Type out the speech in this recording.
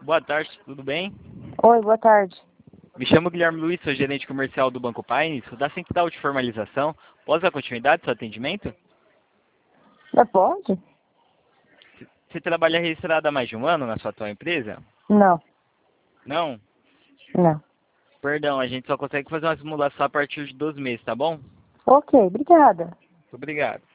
Boa tarde, tudo bem? Oi, boa tarde. Me chamo Guilherme Luiz, sou gerente comercial do Banco Pines. Da Central de Formalização. Posso dar continuidade ao seu atendimento? Pode? Você trabalha registrado há mais de um ano na sua atual empresa? Não, Não? não. Perdão, a gente só consegue fazer uma simulação a partir de 12 meses, tá bom? Ok, obrigada. Muito obrigado.